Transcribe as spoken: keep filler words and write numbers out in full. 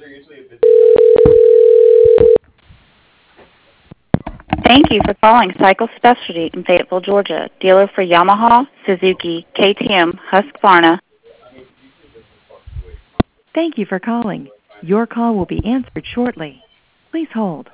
Thank you for calling Cycle Specialty in Fayetteville, Georgia, dealer for Yamaha, Suzuki, K T M, Husqvarna. Thank you for calling. Your call will be answered shortly. Please hold.